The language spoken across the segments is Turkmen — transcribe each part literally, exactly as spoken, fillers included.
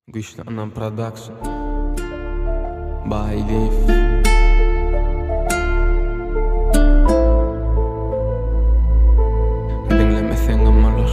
Güçlü Anam Production Baylif Dinlemesen ammalar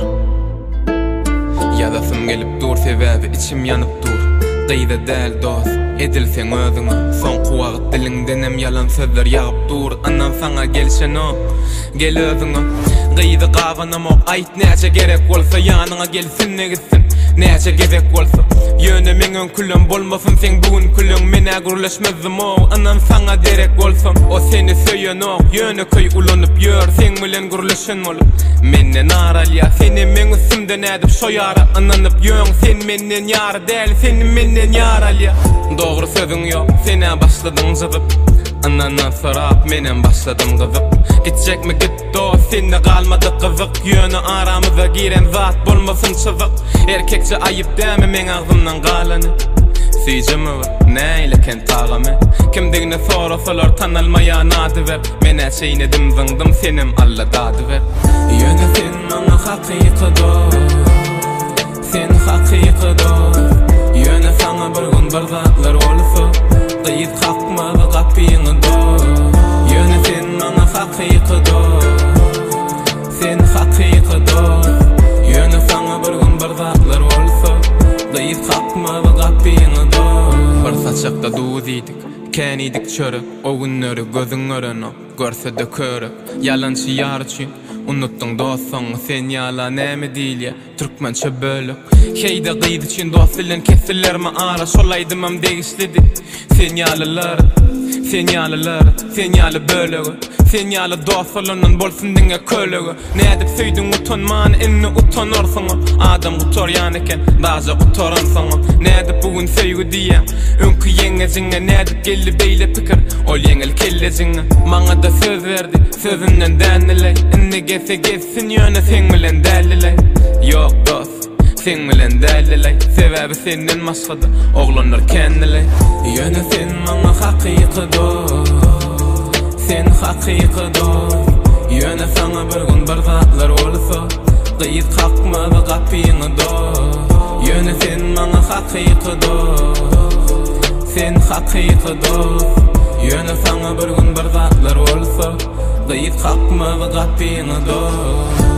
Yadasım gelip dur sebebi içim yanıp dur Qyda del dost edilsen özüňe son kuwagt dilinden hem yalan sözler ýagyp dur andan saňa gelşen o gel özüňe Qyda gawanamok aýt näçe gerek bolsa ýanyňa gelsin ne gitsin näçe gerek bolsa ýöne meňe küllüm bolmasyn sen bugün küllüm mene gurlaşmazym o andan saňa derek bolsam o seni söýenok ýöne köý ulanyp ýör sen bilen gurlaşan bolup menden aralya seni meň üstümden edip soýara ananyp ýöň sen menden ýar del sen menden ýar alya dogry sözüň ýok sene başladyň zygyp andan sorap menen başladym gyzyp gitjekmi gitdi o sende galmady gyzyk ýöne aramyza giren zat bolmasyn çyzyk erkekçe aýyp däme meň agzymdan galany Sijimi var, neyleken tağamy Kimdigini sorasalar tanalmayan adı ver Mene çeynedim zıngdım senim alla dadı ver Ýöne sen maňa hakyky dost Sen hakyky dost Ýöne saňa bir gün bir zatlar bolsa Gyýyp hakmagy gapyňy dost Ýöne sen maňa hakyky dost Sen hakyky dost Ýöne saňa bir gün bir zatlar bolsa Gyýyp hakmagy gapyňy Bir saçakda duz idik, kän idik çöre O günleri gözüň öreno, görsede köre Yalançy ýar üçin, unutdyň dostuň Sen ýala näme diýilýär, türkmençe bölük Heýde gyýdy üçin dost bilen kesillermi ara Şolaýdymam degişlidi Sen ýalylar, sen ýalylar, sen ýaly bölügi Sen ýaly dost bolanyn bolsun diňe kölügi Nädip söýdüň utanman, inni utanarsyň Adam gutarýan eken, baza gutaran saňa Nädip bugün söýgü diýen, öňkü ýeňejiňe Nädip geldi beýle pikir, ol ýeňil kellejiňe Maňa da söz berdi, sözünden däniley Inni gese gessin ýöne sen bilen däliley Ýok dost sen bilen däliley Sebebi senden başgada oglanlar kendiley Ýöne sen maňa hakyky dost Sen hakyky dost Ýöne saňa bir gün bir zatlar bolsa Gyýyp hakmagy gapyňy dost Ýöne sen maňa hakyky dost Sen hakyky dost Ýöne saňa bir gün bir zatlar bolsa Gyýyp hakmagy gapyňy dost